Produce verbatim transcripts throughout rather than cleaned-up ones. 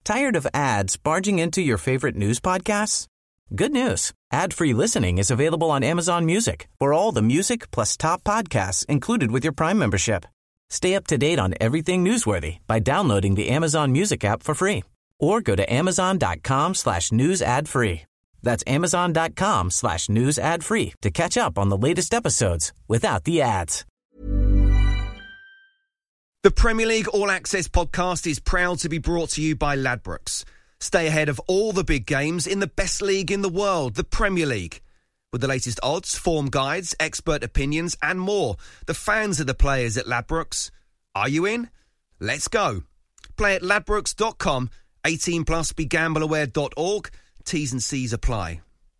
Tired of ads barging into your favorite news podcasts? Good news. Ad-free listening is available on Amazon Music for all the music plus top podcasts included with your Prime membership. Stay up to date on everything newsworthy by downloading the Amazon Music app for free or go to amazon.com slash news ad free. That's amazon.com slash news ad free to catch up on the latest episodes without the ads. The Premier League All Access podcast is proud to be brought to you by Ladbrokes. Stay ahead of all the big games in the best league in the world, the Premier League. With the latest odds, form guides, expert opinions and more, the fans are the players at Ladbrokes. Are you in? Let's go. Play at ladbrokes dot com, eighteen plus, be gamble aware dot org. T's and C's apply.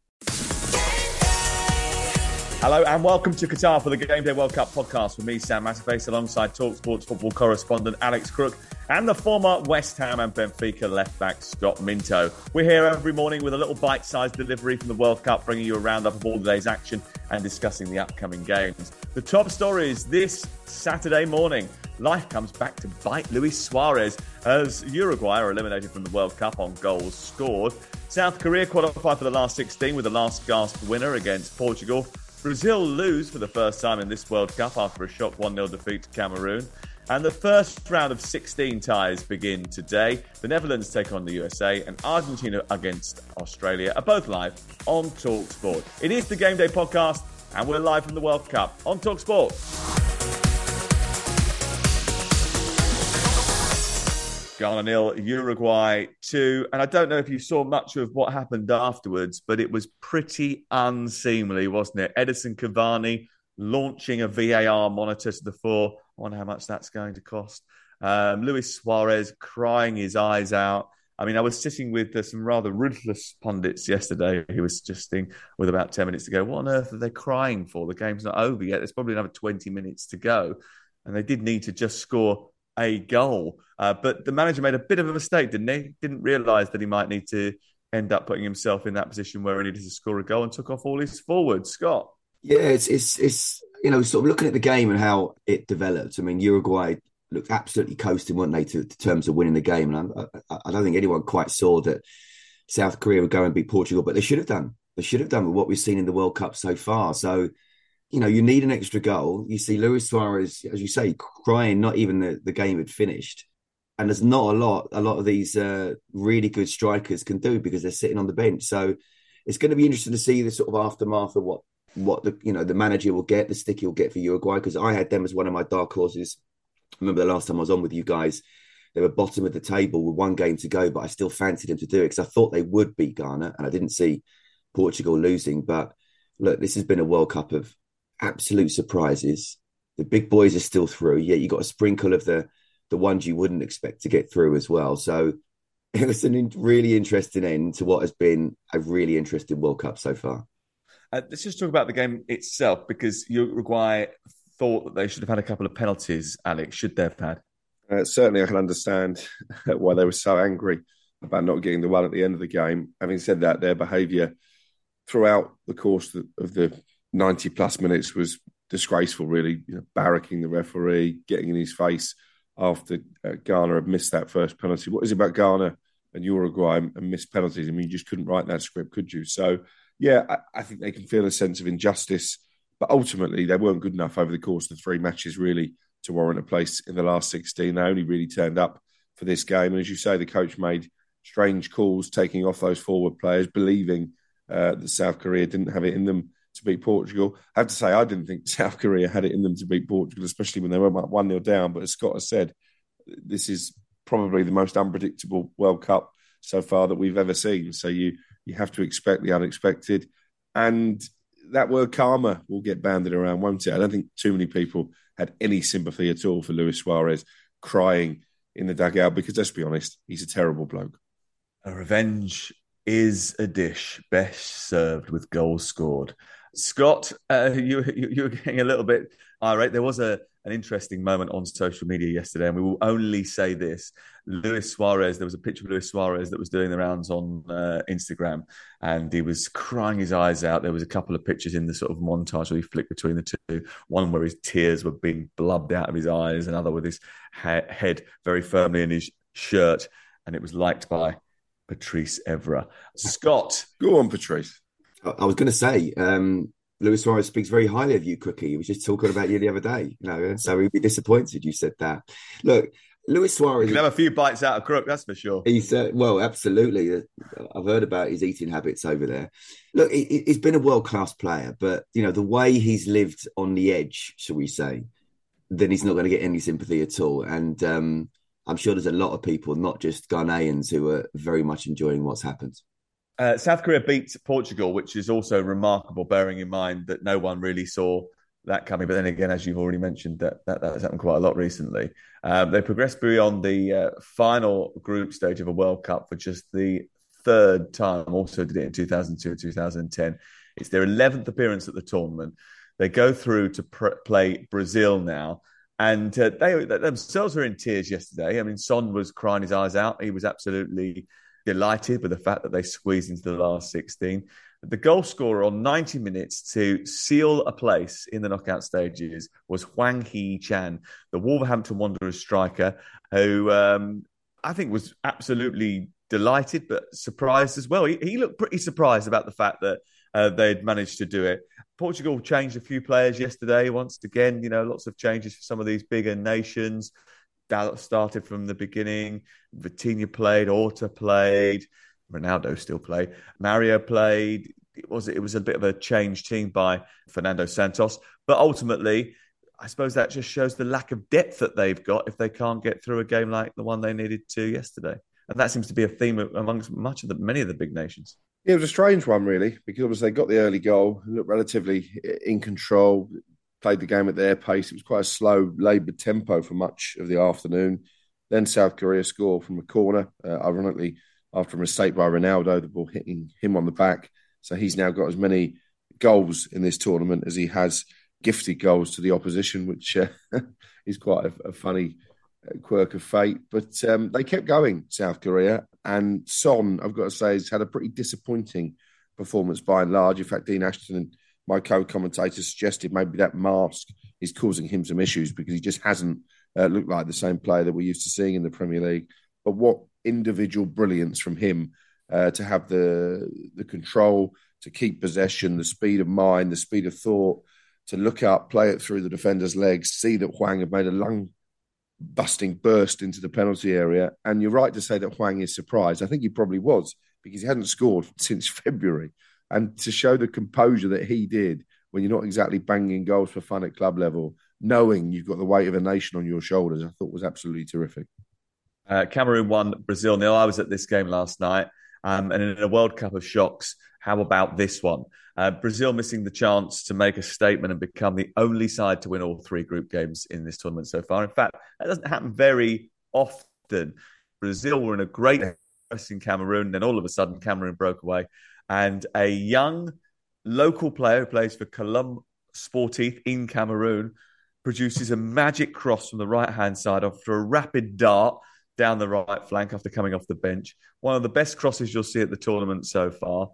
Hello and welcome to Qatar for the Game Day World Cup podcast with me, Sam Matterface, alongside TalkSport's football correspondent Alex Crook and the former West Ham and Benfica left-back Scott Minto. We're here every morning with a little bite-sized delivery from the World Cup, bringing you a roundup of all the day's action and discussing the upcoming games. The top stories this Saturday morning. Life comes back to bite Luis Suarez as Uruguay are eliminated from the World Cup on goals scored. South Korea qualified for the last sixteen with a last gasp winner against Portugal. Brazil lose for the first time in this World Cup after a shock one nil defeat to Cameroon. And the first round of sixteen ties begin today. The Netherlands take on the U S A and Argentina against Australia are both live on TalkSport. It is the Game Day podcast and we're live from the World Cup on TalkSport. Ghana nil, Uruguay two. And I don't know if you saw much of what happened afterwards, but it was pretty unseemly, wasn't it? Edison Cavani launching a V A R monitor to the fore. I wonder how much that's going to cost. Um, Luis Suarez crying his eyes out. I mean, I was sitting with uh, some rather ruthless pundits yesterday who was suggesting with about ten minutes to go, what on earth are they crying for? The game's not over yet. There's probably another twenty minutes to go. And they did need to just score a goal. Uh, but the manager made a bit of a mistake, didn't he? Didn't realise that he might need to end up putting himself in that position where he needed to score a goal and took off all his forwards. Scott? Yeah, it's, it's, it's you know, sort of looking at the game and how it developed. I mean, Uruguay looked absolutely coasting, weren't they, to, to terms of winning the game. And I, I, I don't think anyone quite saw that South Korea would go and beat Portugal, but they should have done. They should have done with what we've seen in the World Cup so far. So, you know, you need an extra goal. You see Luis Suarez, as you say, crying, not even the, the game had finished. And there's not a lot, a lot of these uh, really good strikers can do because they're sitting on the bench. So it's going to be interesting to see the sort of aftermath of what, what the, you know, the manager will get, the stick he'll get for Uruguay, because I had them as one of my dark horses. I remember the last time I was on with you guys, they were bottom of the table with one game to go, but I still fancied them to do it because I thought they would beat Ghana and I didn't see Portugal losing. But look, this has been a World Cup of absolute surprises. The big boys are still through. Yeah, you got a sprinkle of the the ones you wouldn't expect to get through as well. So it was a in, really interesting end to what has been a really interesting World Cup so far. Uh, let's just talk about the game itself, because Uruguay thought that they should have had a couple of penalties, Alex. Should they have had? Uh, certainly, I can understand why they were so angry about not getting the one at the end of the game. Having said that, their behaviour throughout the course of the ninety plus minutes was disgraceful, really. You know, barracking the referee, getting in his face after uh, Ghana had missed that first penalty. What is it about Ghana and Uruguay and missed penalties? I mean, you just couldn't write that script, could you? So, yeah, I, I think they can feel a sense of injustice, but ultimately they weren't good enough over the course of the three matches, really, to warrant a place in the last sixteen. They only really turned up for this game. And as you say, the coach made strange calls, taking off those forward players, believing uh, that South Korea didn't have it in them to beat Portugal. I have to say, I didn't think South Korea had it in them to beat Portugal, especially when they were one nil down. But as Scott has said, this is probably the most unpredictable World Cup so far that we've ever seen. So you you have to expect the unexpected. And that word karma will get banded around, won't it? I don't think too many people had any sympathy at all for Luis Suarez crying in the dugout, because let's be honest, he's a terrible bloke. A revenge is a dish best served with goals scored. Scott, uh, you, you you were getting a little bit irate. There was a an interesting moment on social media yesterday, and we will only say this. Luis Suarez, there was a picture of Luis Suarez that was doing the rounds on uh, Instagram, and he was crying his eyes out. There was a couple of pictures in the sort of montage where he flicked between the two. One where his tears were being blubbed out of his eyes, another with his ha- head very firmly in his shirt. and it was liked by Patrice Evra. Scott. Go on, Patrice. I, I was going to say, um, Luis Suarez speaks very highly of you, Cookie. He was just talking about you the other day, you know, so he'd be disappointed you said that. Look, Luis Suarez... You can have a few bites out of Crook, that's for sure. He's, uh, well, absolutely. I've heard about his eating habits over there. Look, he, he's been a world-class player, but, you know, the way he's lived on the edge, shall we say, then he's not going to get any sympathy at all. And um, I'm sure there's a lot of people, not just Ghanaians, who are very much enjoying what's happened. Uh, South Korea beat Portugal, which is also remarkable, bearing in mind that no one really saw that coming. But then again, as you've already mentioned, that that, that has happened quite a lot recently. Um, they progressed beyond the uh, final group stage of a World Cup for just the third time. Also did it in two thousand two and two thousand ten. It's their eleventh appearance at the tournament. They go through to pr- play Brazil now. And uh, they, they themselves were in tears yesterday. I mean, Son was crying his eyes out. He was absolutely delighted with the fact that they squeezed into the last sixteen. The goal scorer on ninety minutes to seal a place in the knockout stages was Hwang Hee-chan, the Wolverhampton Wanderers striker, who um, I think was absolutely delighted but surprised as well. He, he looked pretty surprised about the fact that uh, they'd managed to do it. Portugal changed a few players yesterday. Once again, you know, lots of changes for some of these bigger nations. Dallas started from the beginning. Vitinha played, Horta played, Ronaldo still played, Mario played. It was it was a bit of a changed team by Fernando Santos, but ultimately, I suppose that just shows the lack of depth that they've got if they can't get through a game like the one they needed to yesterday, and that seems to be a theme amongst much of the many of the big nations. Yeah, it was a strange one, really, because they got the early goal, looked relatively in control, played the game at their pace. It was quite a slow, laboured tempo for much of the afternoon. Then South Korea scored from a corner, uh, ironically, after a mistake by Ronaldo, the ball hitting him on the back. So he's now got as many goals in this tournament as he has gifted goals to the opposition, which uh, is quite a, a funny quirk of fate. But um, they kept going, South Korea. And Son, I've got to say, has had a pretty disappointing performance by and large. In fact, Dean Ashton and my co-commentator suggested maybe that mask is causing him some issues because he just hasn't uh, looked like the same player that we're used to seeing in the Premier League. But what individual brilliance from him uh, to have the the control, to keep possession, the speed of mind, the speed of thought, to look up, play it through the defender's legs, see that Hwang had made a lung-busting burst into the penalty area. And you're right to say that Hwang is surprised. I think he probably was because he hadn't scored since February. And to show the composure that he did when you're not exactly banging goals for fun at club level, knowing you've got the weight of a nation on your shoulders, I thought was absolutely terrific. Uh, Cameroon won, Brazil nil. I was at this game last night. Um, and in a World Cup of shocks, how about this one? Uh, Brazil missing the chance to make a statement and become the only side to win all three group games in this tournament so far. In fact, that doesn't happen very often. Brazil were in a great race in Cameroon. Then all of a sudden, Cameroon broke away. And a young local player who plays for Colombe Sportif in Cameroon produces a magic cross from the right-hand side after a rapid dart down the right flank after coming off the bench. One of the best crosses you'll see at the tournament so far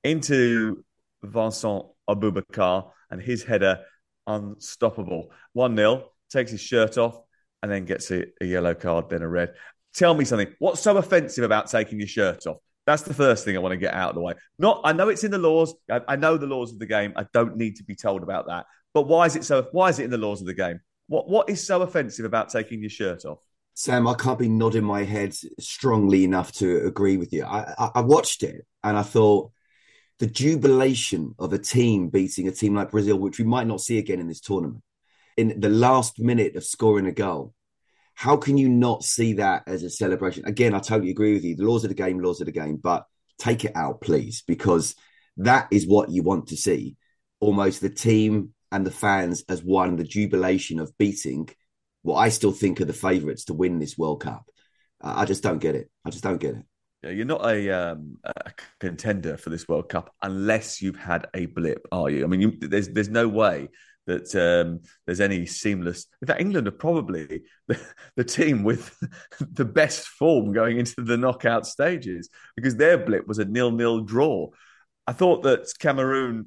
into Vincent Aboubakar, and his header unstoppable. one nil, takes his shirt off and then gets a, a yellow card, then a red. Tell me something. What's so offensive about taking your shirt off? That's the first thing I want to get out of the way. Not, I know it's in the laws. I, I know the laws of the game. I don't need to be told about that. But why is it so? Why is it in the laws of the game? What What is so offensive about taking your shirt off? Sam, I can't be nodding my head strongly enough to agree with you. I, I, I watched it and I thought the jubilation of a team beating a team like Brazil, which we might not see again in this tournament, in the last minute of scoring a goal. How can you not see that as a celebration? Again, I totally agree with you. The laws of the game, laws of the game, but take it out, please, because that is what you want to see. Almost the team and the fans as one, the jubilation of beating what I still think are the favourites to win this World Cup. Uh, I just don't get it. I just don't get it. Yeah, you're not a, um, a contender for this World Cup unless you've had a blip, are you? I mean, you, there's there's no way that um, there's any seamless... In fact, England are probably the, the team with the best form going into the knockout stages because their blip was a nil-nil draw. I thought that Cameroon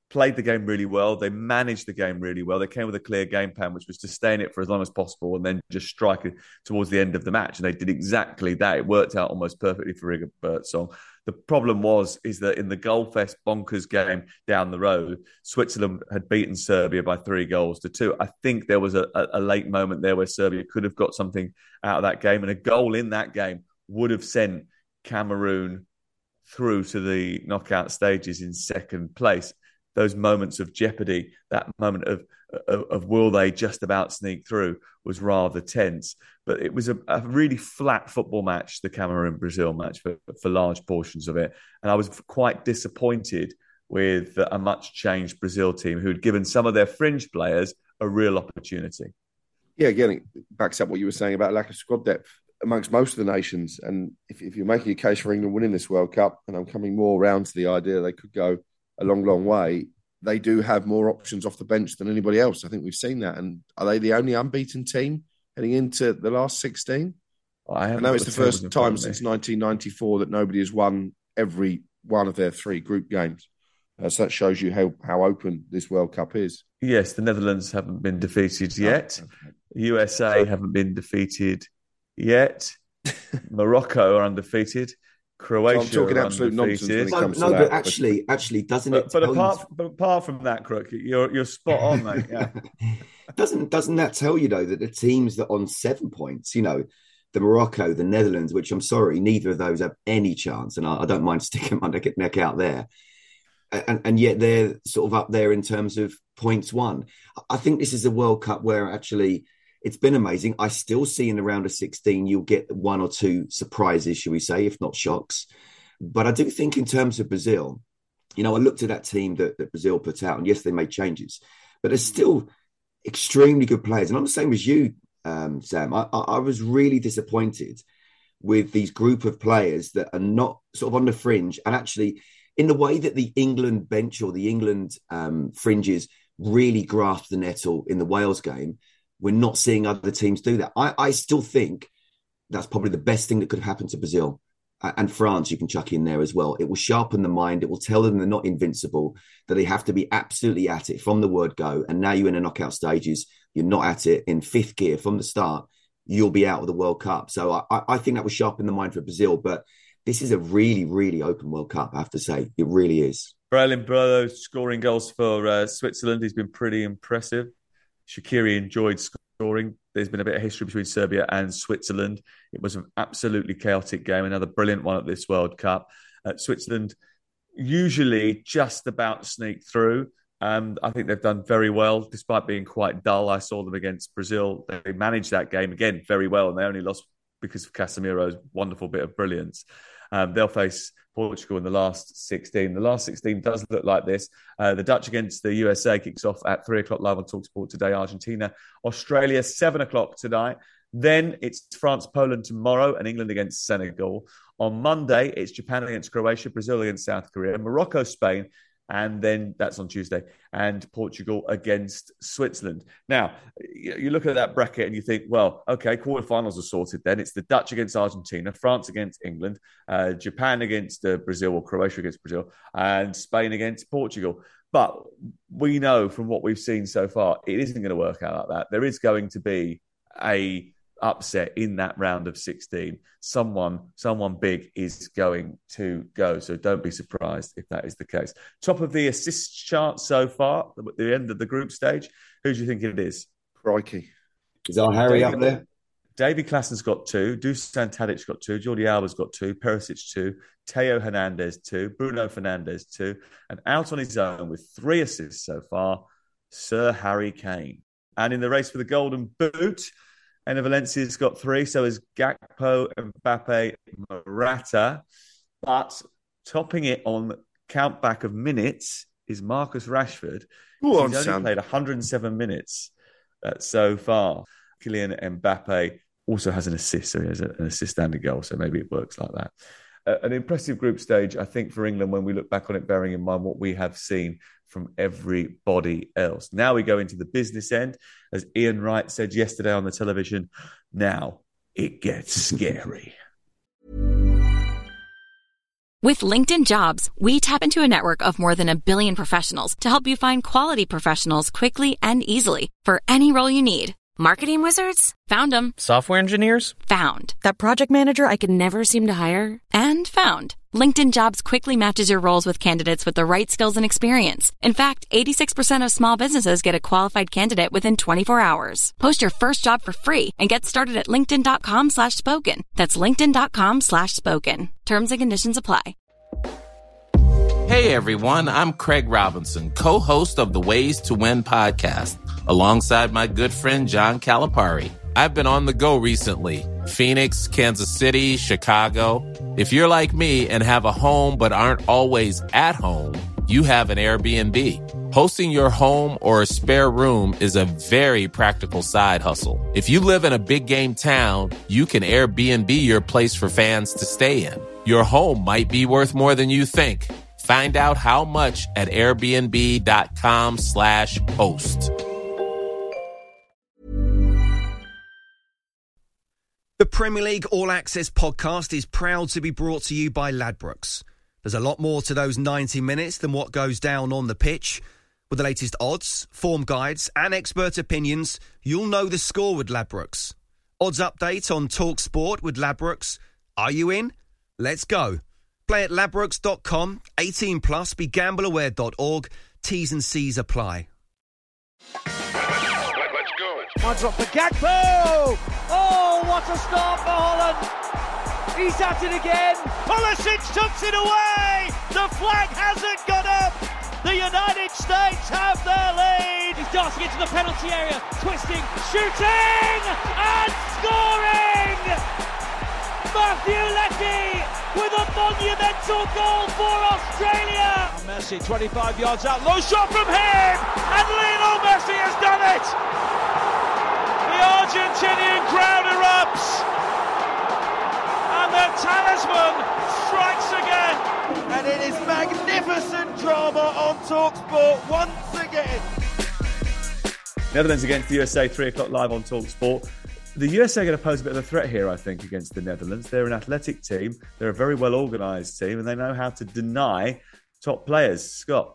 played the game really well. They managed the game really well. They came with a clear game plan, which was to stay in it for as long as possible and then just strike it towards the end of the match. And they did exactly that. It worked out almost perfectly for Riga Birdsong. The problem was, is that in the Goalfest bonkers game down the road, Switzerland had beaten Serbia by three goals to two. I think there was a, a late moment there where Serbia could have got something out of that game, and a goal in that game would have sent Cameroon through to the knockout stages in second place. Those moments of jeopardy, that moment of, of, of will they just about sneak through, was rather tense. But it was a, a really flat football match, the Cameroon-Brazil match, for, for large portions of it. And I was quite disappointed with a much changed Brazil team who'd given some of their fringe players a real opportunity. Yeah, again, it backs up what you were saying about lack of squad depth amongst most of the nations. And if, if you're making a case for England winning this World Cup, and I'm coming more around to the idea they could go a long, long way, they do have more options off the bench than anybody else. I think we've seen that. And are they the only unbeaten team heading into the last sixteen? I, I know it's the first time since nineteen ninety-four that nobody has won every one of their three group games. Uh, so that shows you how, how open this World Cup is. Yes, the Netherlands haven't been defeated yet. Oh, okay. U S A haven't been defeated yet. Morocco are undefeated. Croatia. So I'm talking absolute nonsense when it no, comes no, to but that. actually, actually, doesn't but, it? But apart, but apart from that, Crook, you're you're spot on, mate. Yeah. doesn't doesn't that tell you though that the teams that are on seven points, you know, the Morocco, the Netherlands, which I'm sorry, neither of those have any chance, and I, I don't mind sticking my neck, neck out there, and and yet they're sort of up there in terms of points won. I think this is a World Cup where actually it's been amazing. I still see in the round of sixteen, you'll get one or two surprises, shall we say, if not shocks. But I do think in terms of Brazil, you know, I looked at that team that, that Brazil put out, and yes, they made changes, but they're still extremely good players. And I'm the same as you, um, Sam. I, I, I was really disappointed with these group of players that are not sort of on the fringe, and actually in the way that the England bench or the England um, fringes really grasped the nettle in the Wales game. We're not seeing other teams do that. I, I still think that's probably the best thing that could have happened to Brazil. And France, you can chuck in there as well. It will sharpen the mind. It will tell them they're not invincible, that they have to be absolutely at it from the word go. And now you're in the knockout stages. You're not at it in fifth gear from the start. You'll be out of the World Cup. So I, I think that will sharpen the mind for Brazil. But this is a really, really open World Cup, I have to say. It really is. Brelin Brother scoring goals for uh, Switzerland. He's been pretty impressive. Shaqiri enjoyed scoring. There's been a bit of history between Serbia and Switzerland. It was an absolutely chaotic game, another brilliant one at this World Cup. Uh, Switzerland usually just about sneak through. Um, I think they've done very well, despite being quite dull. I saw them against Brazil. They managed that game, again, very well, and they only lost because of Casemiro's wonderful bit of brilliance. Um, they'll face Portugal in the last sixteen. The last sixteen does look like this. Uh, the Dutch against the U S A kicks off at three o'clock live on TalkSport today. Argentina, Australia, seven o'clock tonight. Then it's France, Poland tomorrow, and England against Senegal. On Monday, it's Japan against Croatia, Brazil against South Korea, Morocco, Spain, and then that's on Tuesday, and Portugal against Switzerland. Now, you look at that bracket and you think, well, okay, quarterfinals are sorted then. It's the Dutch against Argentina, France against England, uh, Japan against uh, Brazil, or Croatia against Brazil, and Spain against Portugal. But we know from what we've seen so far, it isn't going to work out like that. There is going to be a upset in that round of sixteen. Someone, someone big is going to go. So don't be surprised if that is the case. Top of the assist chart so far, at the end of the group stage. Who do you think it is? Crikey. Is our Harry David, up there? Davy Klaasen's got two. Dusan Tadic's got two. Jordi Alba's got two. Perisic two. Theo Hernandez two. Bruno Fernandes two. And out on his own with three assists so far, Sir Harry Kane. And in the race for the Golden Boot, Enner Valencia's got three, so is Gakpo, Mbappe, Morata. But topping it on count back of minutes is Marcus Rashford. Go on, He's only Sam. played one hundred seven minutes uh, so far. Kylian Mbappe also has an assist, so he has a, an assist and a goal, so maybe it works like that. Uh, an impressive group stage, I think, for England when we look back on it, bearing in mind what we have seen from everybody else. Now we go into the business end. As Ian Wright said yesterday on the television, now it gets scary. With LinkedIn Jobs, we tap into a network of more than a billion professionals to help you find quality professionals quickly and easily for any role you need. Marketing wizards? Found them. Software engineers? Found. That project manager I could never seem to hire? And found. LinkedIn Jobs quickly matches your roles with candidates with the right skills and experience. In fact, eighty-six percent of small businesses get a qualified candidate within twenty-four hours. Post your first job for free and get started at linkedin.com slash spoken. That's linkedin.com slash spoken. Terms and conditions apply. Hey everyone, I'm Craig Robinson, co-host of the Ways to Win podcast, alongside my good friend John Calipari. I've been on the go recently. Phoenix, Kansas City, Chicago. If you're like me and have a home but aren't always at home, you have an Airbnb. Hosting your home or a spare room is a very practical side hustle. If you live in a big game town, you can Airbnb your place for fans to stay in. Your home might be worth more than you think. Find out how much at airbnb.com slash host. The Premier League All Access podcast is proud to be brought to you by Ladbrokes. There's a lot more to those ninety minutes than what goes down on the pitch. With the latest odds, form guides and expert opinions, you'll know the score with Ladbrokes. Odds update on Talk Sport with Ladbrokes. Are you in? Let's go. Play at ladbrokes dot com, eighteen plus, be gamble aware dot org. T's and C's apply. Let's go. One drop for Gakpo! Oh, what a start for Holland! He's at it again. Pulisic tucks it away. The flag hasn't gone up. The United States have their lead. He's darting into the penalty area, twisting, shooting, and scoring! Matthew Leckie with a monumental goal for Australia. Messi, twenty-five yards out, low shot from him, and Lionel Messi has done it. The Argentinian crowd erupts, and the talisman strikes again, and it is magnificent drama on TalkSport once again. Netherlands against the U S A, three o'clock live on TalkSport. The U S A are going to pose a bit of a threat here, I think, against the Netherlands. They're an athletic team. They're a very well-organised team, and they know how to deny top players. Scott?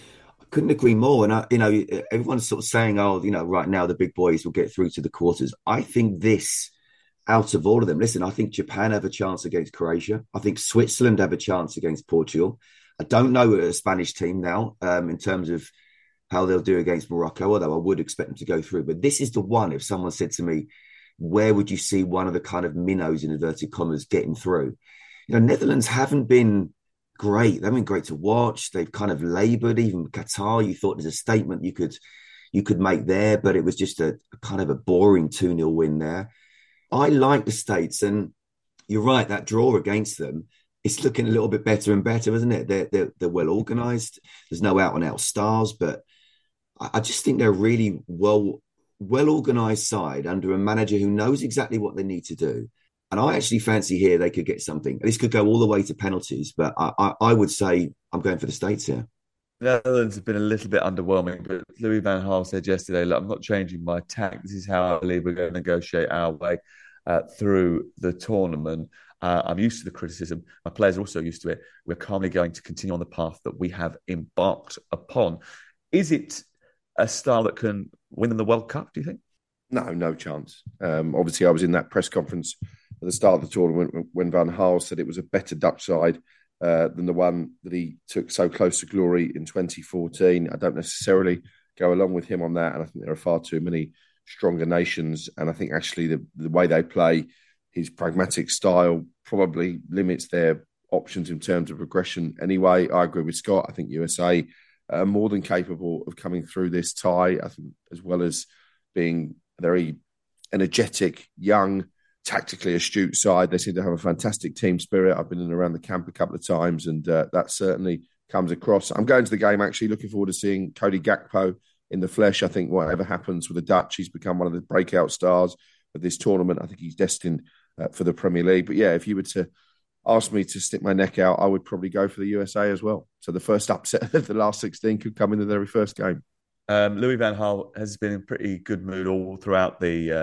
I couldn't agree more. And, I, you know, everyone's sort of saying, oh, you know, right now the big boys will get through to the quarters. I think this, out of all of them, listen, I think Japan have a chance against Croatia. I think Switzerland have a chance against Portugal. I don't know a Spanish team now um, in terms of how they'll do against Morocco, although I would expect them to go through. But this is the one, if someone said to me, where would you see one of the kind of minnows in inverted commas getting through? You know, Netherlands haven't been great. They've been great to watch. They've kind of laboured. Even Qatar, you thought there's a statement you could you could make there, but it was just a, a kind of a boring two nil win there. I like the States, and you're right, that draw against them, it's looking a little bit better and better, isn't it? They're, they're, they're well organised. There's no out-and-out stars, but I, I just think they're really well... well-organised side under a manager who knows exactly what they need to do. And I actually fancy here they could get something. This could go all the way to penalties, but I, I, I would say I'm going for the States here. The Netherlands have been a little bit underwhelming, but Louis van Gaal said yesterday, look, I'm not changing my tack. This is how I believe we're going to negotiate our way uh, through the tournament. Uh, I'm used to the criticism. My players are also used to it. We're calmly going to continue on the path that we have embarked upon. Is it a style that can win them the World Cup, do you think? No, no chance. Um, obviously, I was in that press conference at the start of the tournament when, when Van Gaal said it was a better Dutch side uh, than the one that he took so close to glory in twenty fourteen. I don't necessarily go along with him on that, and I think there are far too many stronger nations, and I think actually the, the way they play, his pragmatic style probably limits their options in terms of progression anyway. I agree with Scott. I think U S A are more than capable of coming through this tie, I think, as well as being a very energetic, young, tactically astute side. They seem to have a fantastic team spirit. I've been in and around the camp a couple of times, and uh, that certainly comes across. I'm going to the game, actually, looking forward to seeing Cody Gakpo in the flesh. I think whatever happens with the Dutch, he's become one of the breakout stars of this tournament. I think he's destined uh, for the Premier League. But yeah, if you were to ask me to stick my neck out, I would probably go for the U S A as well. So the first upset of the last sixteen could come in the very first game. Um, Louis van Gaal has been in pretty good mood all throughout the uh,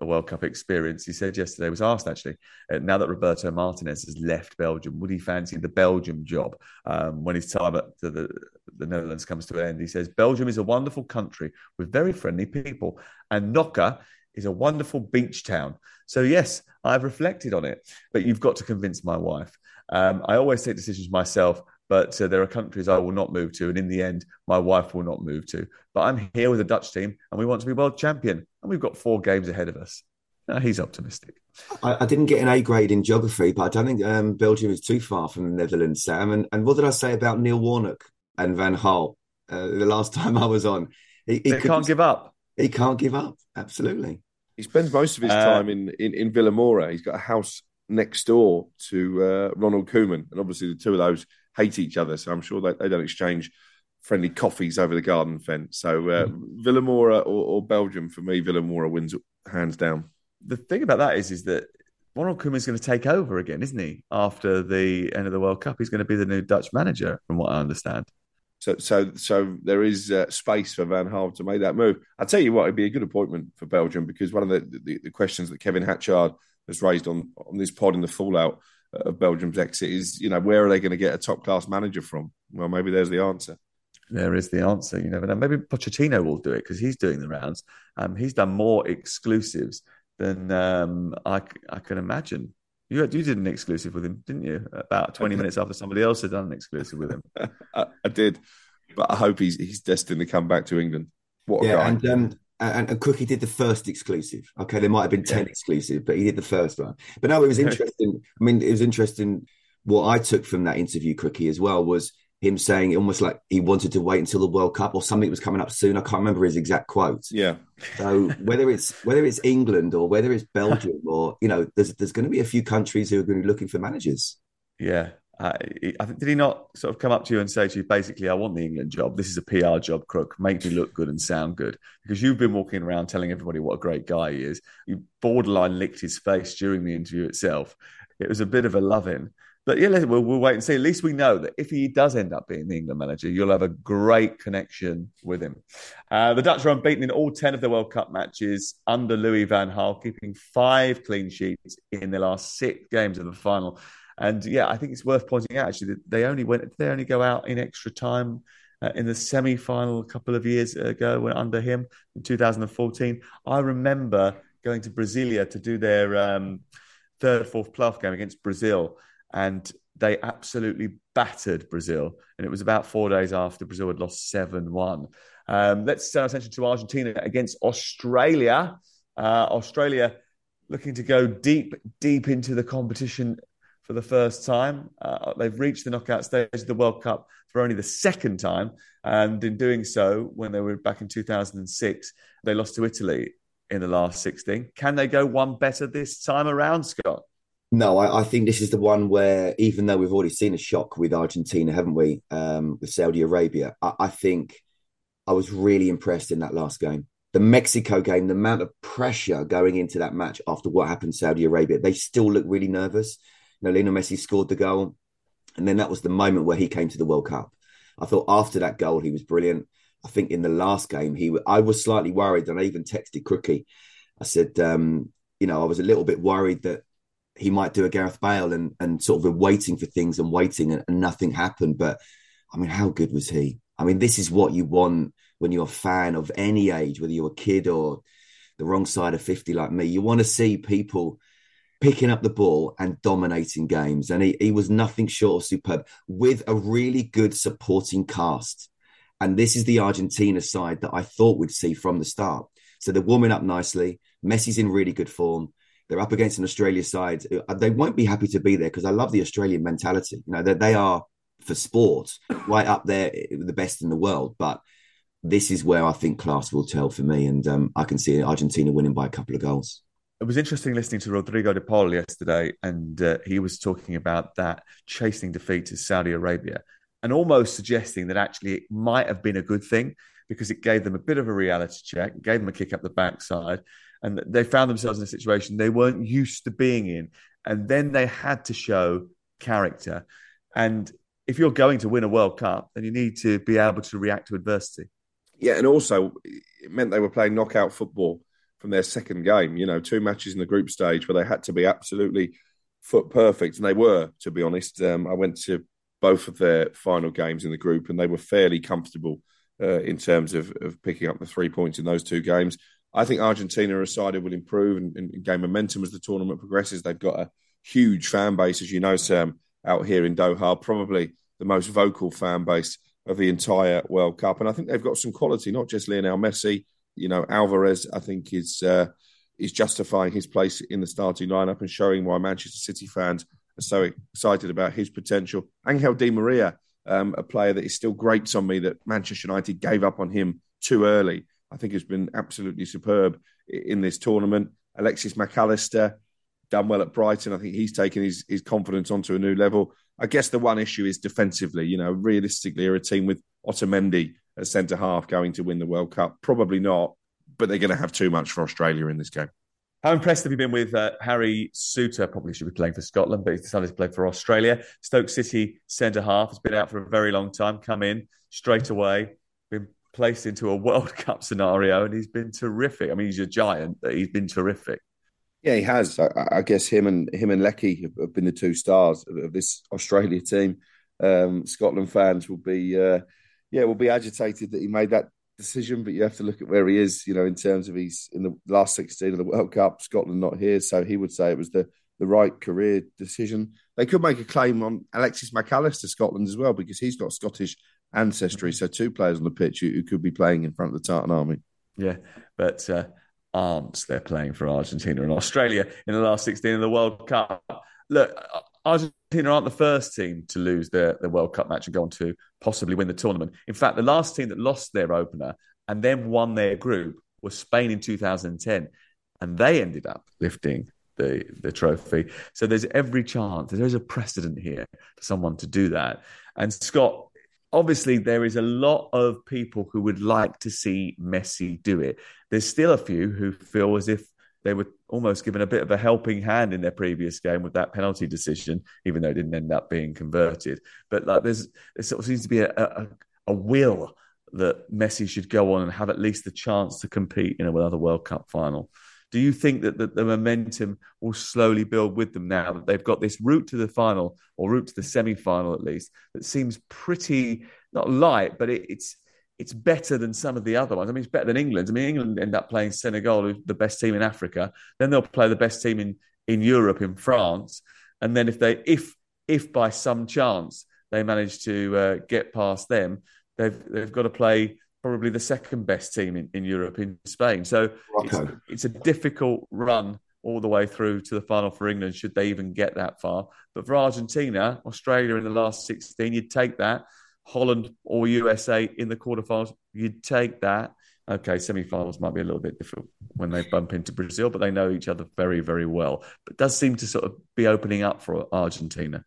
a World Cup experience. He said yesterday, was asked actually, uh, now that Roberto Martinez has left Belgium, would he fancy the Belgium job um, when his time at the, the, the Netherlands comes to an end? He says, Belgium is a wonderful country with very friendly people, and Nokia is a wonderful beach town. So yes, I've reflected on it, but you've got to convince my wife. Um, I always take decisions myself, but uh, there are countries I will not move to, and in the end, my wife will not move to. But I'm here with a Dutch team, and we want to be world champion, and we've got four games ahead of us. No, he's optimistic. I, I didn't get an A grade in geography, but I don't think um, Belgium is too far from the Netherlands, Sam. And, and what did I say about Neil Warnock and Van Gaal uh, the last time I was on? He, he they can't give up. He can't give up. Absolutely. He spends most of his uh, time in, in, in Villamora. He's got a house next door to uh, Ronald Koeman. And obviously the two of those hate each other. So I'm sure they, they don't exchange friendly coffees over the garden fence. So uh, mm. Villamora or, or Belgium, for me, Villamora wins hands down. The thing about that is, is that Ronald Koeman is going to take over again, isn't he? After the end of the World Cup, he's going to be the new Dutch manager, from what I understand. So, so, so there is uh, space for Van Gaal to make that move. I'll tell you what, it'd be a good appointment for Belgium, because one of the, the, the questions that Kevin Hatchard has raised on, on this pod in the fallout of Belgium's exit is, you know, where are they going to get a top-class manager from? Well, maybe there's the answer. There is the answer. You never know. Maybe Pochettino will do it because he's doing the rounds. Um, he's done more exclusives than um, I, I can imagine. You, you did an exclusive with him, didn't you? About twenty minutes after somebody else had done an exclusive with him. I, I did, but I hope he's he's destined to come back to England. What a yeah, guy. And, um, and, and Cookie did the first exclusive. Okay, there might have been ten yeah. exclusive, but he did the first one. But no, it was interesting. I mean, it was interesting. What I took from that interview, Cookie, as well, was him saying almost like he wanted to wait until the World Cup or something was coming up soon. I can't remember his exact quote. Yeah. So whether it's whether it's England or whether it's Belgium or, you know, there's there's going to be a few countries who are going to be looking for managers. Yeah. Uh, I think, did he not sort of come up to you and say to you, basically, I want the England job. This is a P R job, Crook. Make me look good and sound good. Because you've been walking around telling everybody what a great guy he is. You borderline licked his face during the interview itself. It was a bit of a love-in. But yeah, we'll, we'll wait and see. At least we know that if he does end up being the England manager, you'll have a great connection with him. Uh, the Dutch are unbeaten in all ten of the World Cup matches under Louis van Gaal, keeping five clean sheets in the last six games of the final. And yeah, I think it's worth pointing out actually that they only went, they only go out in extra time uh, in the semi-final a couple of years ago when under him in two thousand fourteen. I remember going to Brasilia to do their um, third, fourth playoff game against Brazil. And they absolutely battered Brazil. And it was about four days after Brazil had lost seven one. Um, let's turn our attention to Argentina against Australia. Uh, Australia looking to go deep, deep into the competition for the first time. Uh, they've reached the knockout stage of the World Cup for only the second time. And in doing so, when they were back in two thousand six, they lost to Italy in the last sixteen. Can they go one better this time around, Scott? No, I, I think this is the one where, even though we've already seen a shock with Argentina, haven't we, um, with Saudi Arabia, I, I think I was really impressed in that last game. The Mexico game, the amount of pressure going into that match after what happened in Saudi Arabia, they still look really nervous. You know, Lionel Messi scored the goal, and then that was the moment where he came to the World Cup. I thought after that goal, he was brilliant. I think in the last game, he I was slightly worried, and I even texted Crookie. I said, um, you know, I was a little bit worried that he might do a Gareth Bale and, and sort of been waiting for things and waiting and, and nothing happened. But I mean, how good was he? I mean, this is what you want when you're a fan of any age, whether you're a kid or the wrong side of fifty like me. You want to see people picking up the ball and dominating games. And he, he was nothing short of superb with a really good supporting cast. And this is the Argentina side that I thought we'd see from the start. So they're warming up nicely. Messi's in really good form. They're up against an Australia side. They won't be happy to be there because I love the Australian mentality. You know, that they are, for sport, right up there, the best in the world. But this is where I think class will tell for me. And um, I can see Argentina winning by a couple of goals. It was interesting listening to Rodrigo de Paul yesterday, and uh, he was talking about that chastening defeat to Saudi Arabia and almost suggesting that actually it might have been a good thing because it gave them a bit of a reality check, gave them a kick up the backside. And they found themselves in a situation they weren't used to being in. And then they had to show character. And if you're going to win a World Cup, then you need to be able to react to adversity. Yeah, and also it meant they were playing knockout football. from their second game. You know, two matches in the group stage where they had to be absolutely foot perfect, and they were, to be honest. Um, I went to both of their final games in the group, and they were fairly comfortable uh, in terms of, of picking up the three points in those two games. I think Argentina are a side who will improve and, and gain momentum as the tournament progresses. They've got a huge fan base, as you know, Sam, out here in Doha, probably the most vocal fan base of the entire World Cup. And I think they've got some quality, not just Lionel Messi. You know, Alvarez, I think, is uh, is justifying his place in the starting lineup and showing why Manchester City fans are so excited about his potential. Angel Di Maria, um, a player that is still grates on me that Manchester United gave up on him too early, I think has been absolutely superb in this tournament. Alexis Mac Allister, done well at Brighton. I think he's taken his, his confidence onto a new level. I guess the one issue is defensively. You know, realistically, are a team with Otamendi at centre-half going to win the World Cup? Probably not, but they're going to have too much for Australia in this game. How impressed have you been with uh, Harry Souttar? Probably should be playing for Scotland, but he's decided to play for Australia. Stoke City centre-half, has been out for a very long time, come in straight away, been placed into a World Cup scenario, and he's been terrific. I mean, he's a giant, but he's been terrific. Yeah, he has. I, I guess him and him and Leckie have, have been the two stars of, of this Australia team. Um, Scotland fans will be, uh, yeah, will be agitated that he made that decision. But you have to look at where he is, you know, in terms of he's in the last sixteen of the World Cup. Scotland not here, so he would say it was the the right career decision. They could make a claim on Alexis Mac Allister, Scotland as well, because he's got Scottish ancestry. So two players on the pitch who, who could be playing in front of the Tartan Army. Yeah, but. Uh... aren't they're playing for Argentina and Australia in the last sixteen of the World Cup. Look, Argentina aren't the first team to lose their, their World Cup match and go on to possibly win the tournament. In fact, the last team that lost their opener and then won their group was Spain in two thousand ten, and they ended up lifting the, the trophy. So there's every chance, there's a precedent here for someone to do that. And Scott, obviously, there is a lot of people who would like to see Messi do it. There's still a few who feel as if they were almost given a bit of a helping hand in their previous game with that penalty decision, even though it didn't end up being converted. But like, there's there sort of seems to be a, a, a will that Messi should go on and have at least the chance to compete in another World Cup final. Do you think that the, the momentum will slowly build with them now that they've got this route to the final, or route to the semi-final at least, that seems pretty, not light, but it, it's it's better than some of the other ones? I mean, it's better than England. I mean, England end up playing Senegal, who's the best team in Africa. Then they'll play the best team in, in Europe, in France. And then if they, if if by some chance they manage to uh, get past them, they've they've got to play probably the second best team in, in Europe, in Spain. So it's, it's a difficult run all the way through to the final for England, should they even get that far. But for Argentina, Australia in the last sixteen, you'd take that. Holland or U S A in the quarterfinals, you'd take that. Okay, semi-finals might be a little bit difficult when they bump into Brazil, but they know each other very, very well. But it does seem to sort of be opening up for Argentina.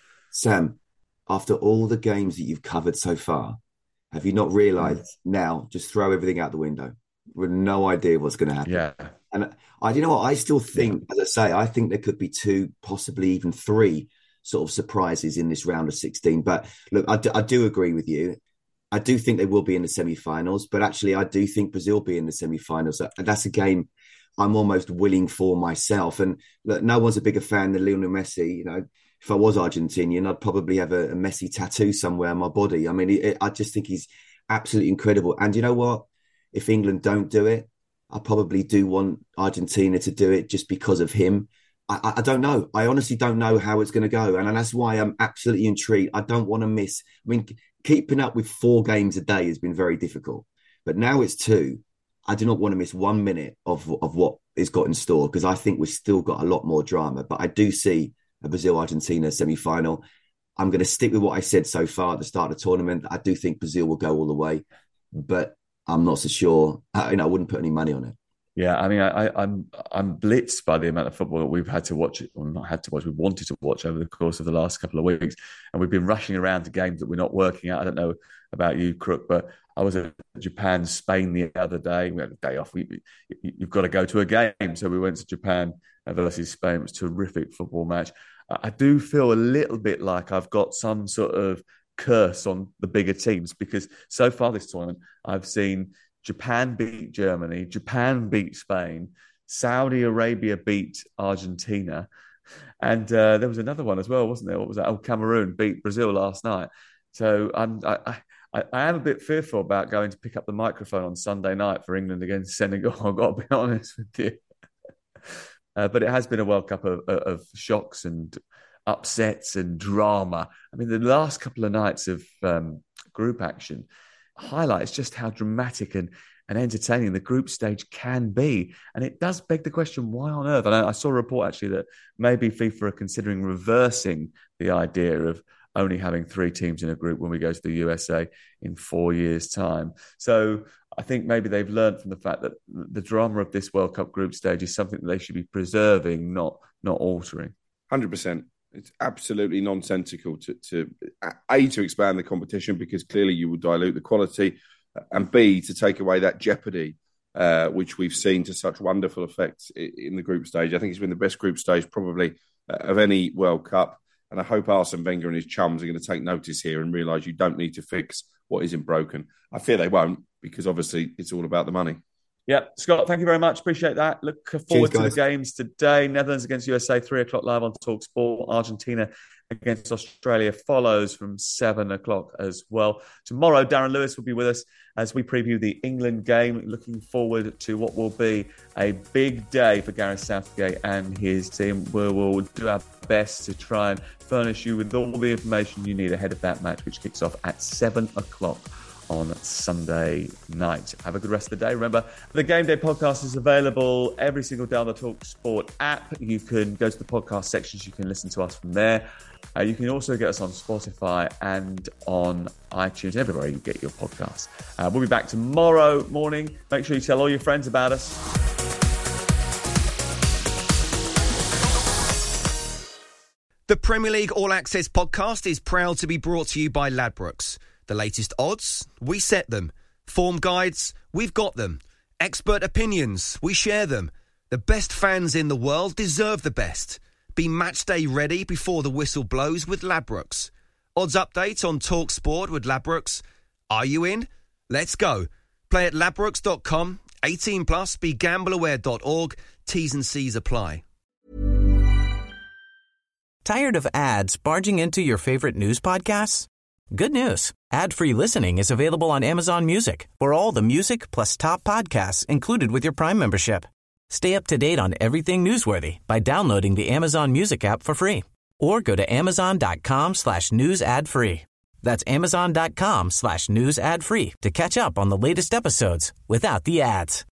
Sam, after all the games that you've covered so far, have you not realised mm. now, just throw everything out the window? With no idea what's going to happen. Yeah. And I, you know what, I still think, yeah. as I say, I think there could be two, possibly even three sort of surprises in this round of sixteen. But look, I do, I do agree with you. I do think they will be in the semi-finals, but actually I do think Brazil will be in the semi-finals. That's a game I'm almost willing for myself. And look, no one's a bigger fan than Lionel Messi. You know, if I was Argentinian, I'd probably have a, a Messi tattoo somewhere on my body. I mean, it, I just think he's absolutely incredible. And you know what? If England don't do it, I probably do want Argentina to do it just because of him. I, I don't know. I honestly don't know how it's going to go. And that's why I'm absolutely intrigued. I don't want to miss. I mean, keeping up with four games a day has been very difficult. But now it's two. I do not want to miss one minute of, of what is got in store, because I think we've still got a lot more drama. But I do see a Brazil-Argentina semi-final. I'm going to stick with what I said so far at the start of the tournament. I do think Brazil will go all the way, but I'm not so sure. I, you know, I wouldn't put any money on it. Yeah, I mean, I, I, I'm I'm blitzed by the amount of football that we've had to watch, or not had to watch, we wanted to watch over the course of the last couple of weeks. And we've been rushing around to games that we're not working out. I don't know about you, Crook, but I was at Japan, Spain the other day. We had a day off. We, you've got to go to a game. So we went to Japan versus Spain. It was a terrific football match. I do feel a little bit like I've got some sort of curse on the bigger teams, because so far this tournament, I've seen Japan beat Germany, Japan beat Spain, Saudi Arabia beat Argentina, and uh, there was another one as well, wasn't there? What was that? Oh, Cameroon beat Brazil last night. So I'm, I, I, I am a bit fearful about going to pick up the microphone on Sunday night for England against Senegal. I've got to be honest with you. Uh, but it has been a World Cup of, of shocks and upsets and drama. I mean, the last couple of nights of um, group action highlights just how dramatic and, and entertaining the group stage can be. And it does beg the question, why on earth? And I, I saw a report actually that maybe FIFA are considering reversing the idea of only having three teams in a group when we go to the U S A in four years' time. So I think maybe they've learned from the fact that the drama of this World Cup group stage is something that they should be preserving, not not altering. one hundred percent. It's absolutely nonsensical to, to A, to expand the competition because clearly you will dilute the quality, and B, to take away that jeopardy, uh, which we've seen to such wonderful effects in the group stage. I think it's been the best group stage probably of any World Cup. And I hope Arsene Wenger and his chums are going to take notice here and realise you don't need to fix what isn't broken. I fear they won't, because obviously it's all about the money. Yeah, Scott, thank you very much. Appreciate that. Look forward Cheers, to the games today. Netherlands against U S A, three o'clock live on TalkSport. Argentina against Australia follows from seven o'clock as well. Tomorrow, Darren Lewis will be with us as we preview the England game. Looking forward to what will be a big day for Gareth Southgate and his team. We will do our best to try and furnish you with all the information you need ahead of that match, which kicks off at seven o'clock on Sunday night. Have a good rest of the day. Remember, the Game Day podcast is available every single day on the TalkSport app. You can go to the podcast sections. You can listen to us from there. Uh, you can also get us on Spotify and on iTunes, everywhere you get your podcasts. Uh, we'll be back tomorrow morning. Make sure you tell all your friends about us. The Premier League All Access podcast is proud to be brought to you by Ladbrokes. The latest odds, we set them. Form guides, we've got them. Expert opinions, we share them. The best fans in the world deserve the best. Be match day ready before the whistle blows with Ladbrokes. Odds update on TalkSport with Ladbrokes. Are you in? Let's go. Play at ladbrokes dot com. eighteen plus, be gamble aware dot org. T's and C's apply. Tired of ads barging into your favorite news podcasts? Good news. Ad-free listening is available on Amazon Music for all the music plus top podcasts included with your Prime membership. Stay up to date on everything newsworthy by downloading the Amazon Music app for free or go to amazon.com slash news ad free. That's amazon.com slash news ad free to catch up on the latest episodes without the ads.